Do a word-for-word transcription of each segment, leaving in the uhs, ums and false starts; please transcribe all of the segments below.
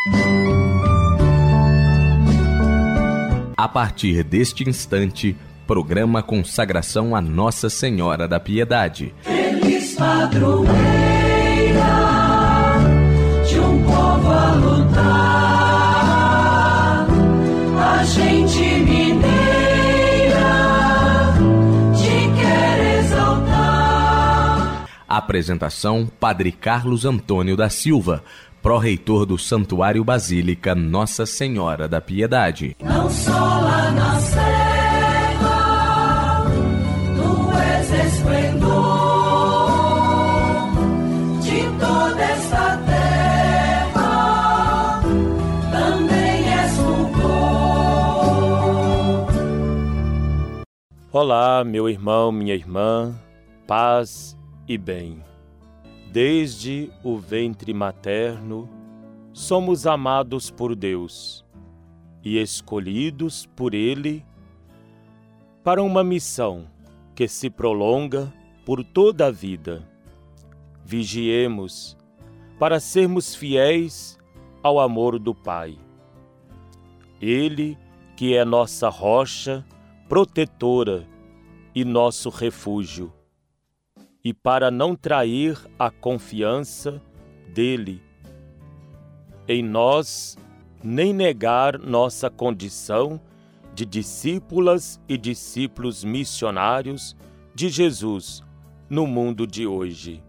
A partir deste instante, programa Consagração a Nossa Senhora da Piedade. Feliz padroeira de um povo a lutar, a gente mineira te quer exaltar. Apresentação: Padre Carlos Antônio da Silva, pró-reitor do Santuário Basílica Nossa Senhora da Piedade. Não só lá na serra, tu és esplendor de toda esta terra, também és fulgor. Olá, meu irmão, minha irmã, paz e bem. Desde o ventre materno, somos amados por Deus e escolhidos por Ele para uma missão que se prolonga por toda a vida. Vigiemos para sermos fiéis ao amor do Pai. Ele, que é nossa rocha protetora e nosso refúgio, e para não trair a confiança dele em nós, nem negar nossa condição de discípulas e discípulos missionários de Jesus no mundo de hoje.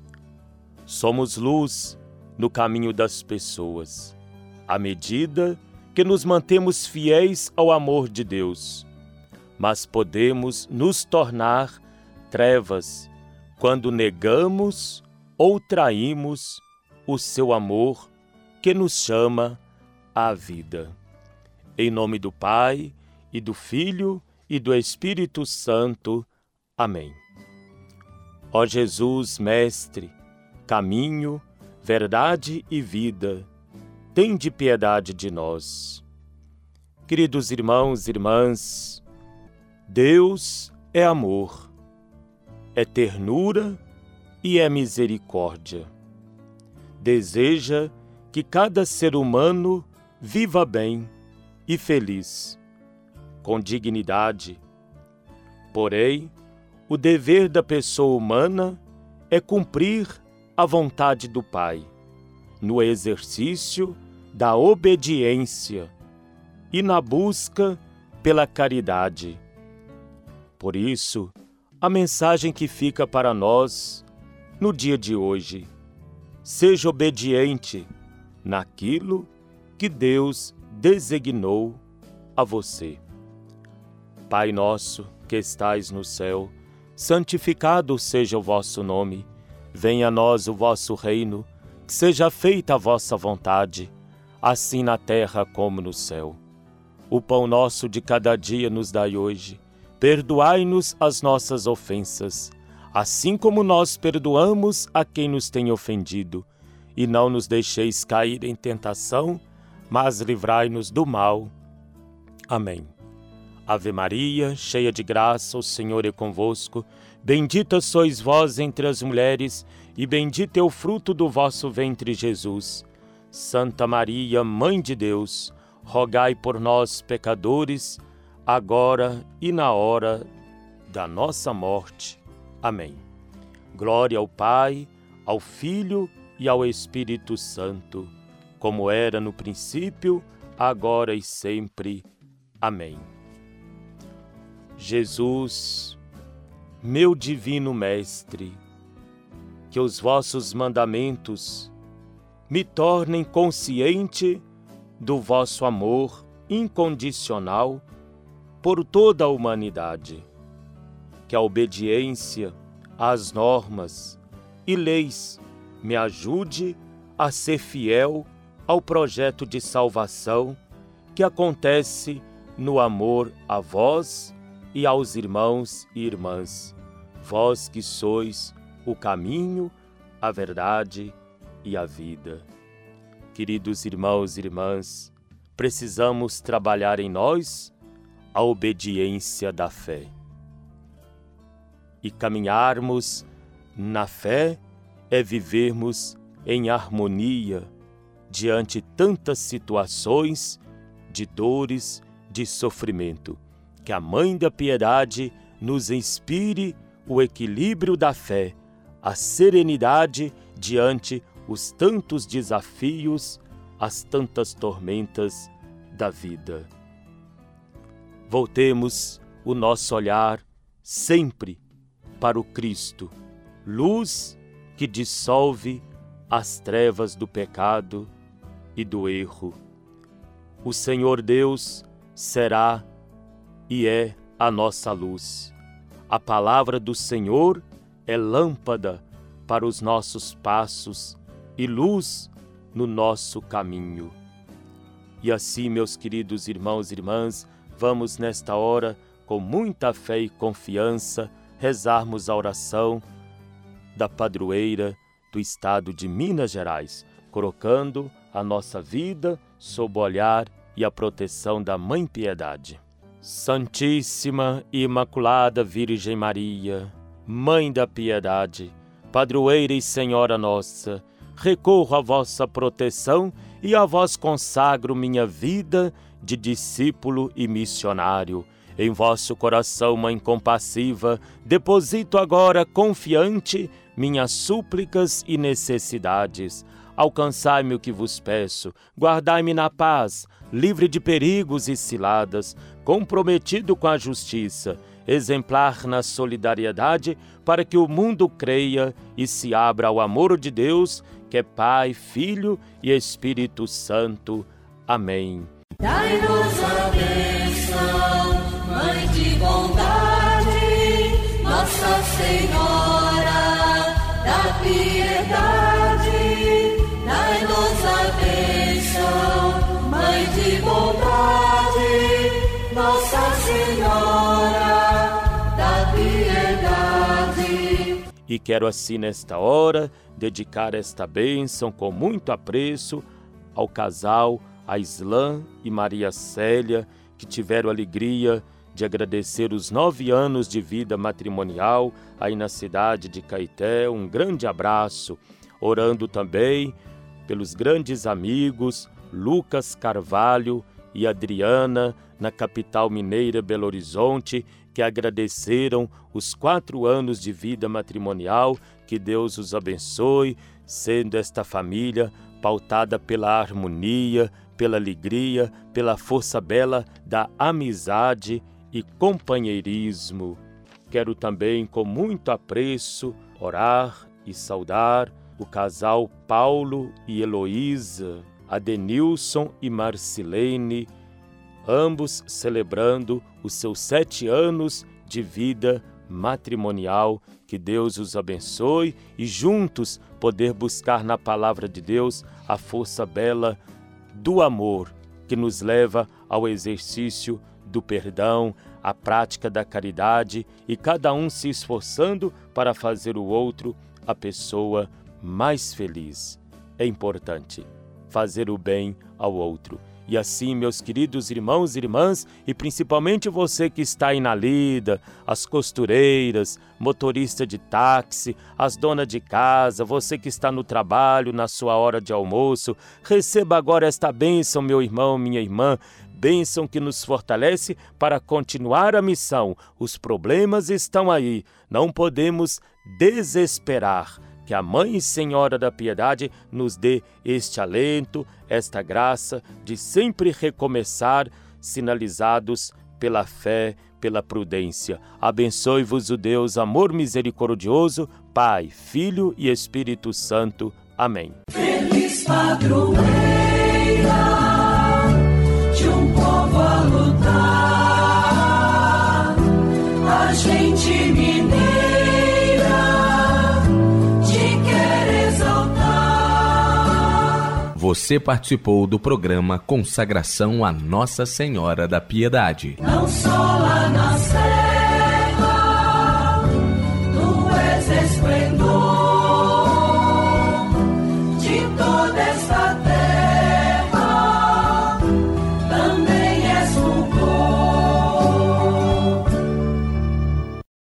Somos luz no caminho das pessoas, à medida que nos mantemos fiéis ao amor de Deus, mas podemos nos tornar trevas quando negamos ou traímos o seu amor que nos chama à vida. Em nome do Pai, e do Filho, e do Espírito Santo. Amém. Ó Jesus, Mestre, caminho, verdade e vida, tende piedade de nós. Queridos irmãos e irmãs, Deus é amor, é ternura e é misericórdia. Deseja que cada ser humano viva bem e feliz, com dignidade. Porém, o dever da pessoa humana é cumprir a vontade do Pai, no exercício da obediência e na busca pela caridade. Por isso, a mensagem que fica para nós no dia de hoje: seja obediente naquilo que Deus designou a você. Pai nosso que estais no céu, santificado seja o vosso nome. Venha a nós o vosso reino, que seja feita a vossa vontade, assim na terra como no céu. O pão nosso de cada dia nos dai hoje. Perdoai-nos as nossas ofensas, assim como nós perdoamos a quem nos tem ofendido. E não nos deixeis cair em tentação, mas livrai-nos do mal. Amém. Ave Maria, cheia de graça, o Senhor é convosco. Bendita sois vós entre as mulheres, e bendito é o fruto do vosso ventre, Jesus. Santa Maria, Mãe de Deus, rogai por nós, pecadores, agora e na hora da nossa morte. Amém. Glória ao Pai, ao Filho e ao Espírito Santo, como era no princípio, agora e sempre. Amém. Jesus, meu divino Mestre, que os vossos mandamentos me tornem consciente do vosso amor incondicional por toda a humanidade. Que a obediência às normas e leis me ajude a ser fiel ao projeto de salvação que acontece no amor a vós e aos irmãos e irmãs, vós que sois o caminho, a verdade e a vida. Queridos irmãos e irmãs, precisamos trabalhar em nós a obediência da fé. E caminharmos na fé é vivermos em harmonia diante tantas situações de dores, de sofrimento. Que a Mãe da Piedade nos inspire o equilíbrio da fé, a serenidade diante os tantos desafios, as tantas tormentas da vida. Voltemos o nosso olhar sempre para o Cristo, luz que dissolve as trevas do pecado e do erro. O Senhor Deus será e é a nossa luz. A palavra do Senhor é lâmpada para os nossos passos e luz no nosso caminho. E assim, meus queridos irmãos e irmãs, vamos nesta hora, com muita fé e confiança, rezarmos a oração da padroeira do estado de Minas Gerais, colocando a nossa vida sob o olhar e a proteção da Mãe Piedade. Santíssima e Imaculada Virgem Maria, Mãe da Piedade, padroeira e Senhora nossa, recorro à vossa proteção e a vós consagro minha vida de discípulo e missionário. Em vosso coração, Mãe compassiva, deposito agora confiante minhas súplicas e necessidades. Alcançai-me o que vos peço, guardai-me na paz, livre de perigos e ciladas, comprometido com a justiça, exemplar na solidariedade, para que o mundo creia e se abra ao amor de Deus, que é Pai, Filho e Espírito Santo. Amém. Dai-nos a bênção, Mãe de bondade, Nossa Senhora da Piedade. Dai-nos a bênção, Mãe de bondade, Nossa Senhora da Piedade. E quero assim nesta hora dedicar esta bênção com muito apreço ao casal Aislan e Maria Célia, que tiveram a alegria de agradecer os nove anos de vida matrimonial aí na cidade de Caeté. Um grande abraço, orando também pelos grandes amigos Lucas Carvalho e Adriana, na capital mineira Belo Horizonte, que agradeceram os quatro anos de vida matrimonial. Que Deus os abençoe, sendo esta família pautada pela harmonia, pela alegria, pela força bela da amizade e companheirismo. Quero também, com muito apreço, orar e saudar o casal Paulo e Heloísa, Adenilson e Marcilene, ambos celebrando os seus sete anos de vida matrimonial. Que Deus os abençoe e juntos poder buscar na palavra de Deus a força bela do amor, que nos leva ao exercício do perdão, à prática da caridade, e cada um se esforçando para fazer o outro a pessoa mais feliz. É importante fazer o bem ao outro. E assim, meus queridos irmãos e irmãs, e principalmente você que está aí na lida, as costureiras, motorista de táxi, as donas de casa, você que está no trabalho, na sua hora de almoço, receba agora esta bênção, meu irmão, minha irmã, bênção que nos fortalece para continuar a missão. Os problemas estão aí, não podemos desesperar. Que a Mãe e Senhora da Piedade nos dê este alento, esta graça de sempre recomeçar, sinalizados pela fé, pela prudência. Abençoe-vos o Deus, amor misericordioso, Pai, Filho e Espírito Santo. Amém. Feliz padroeira de um povo a lutar, a gente mineira Você participou do programa Consagração a Nossa Senhora da Piedade. não só lá na Sé.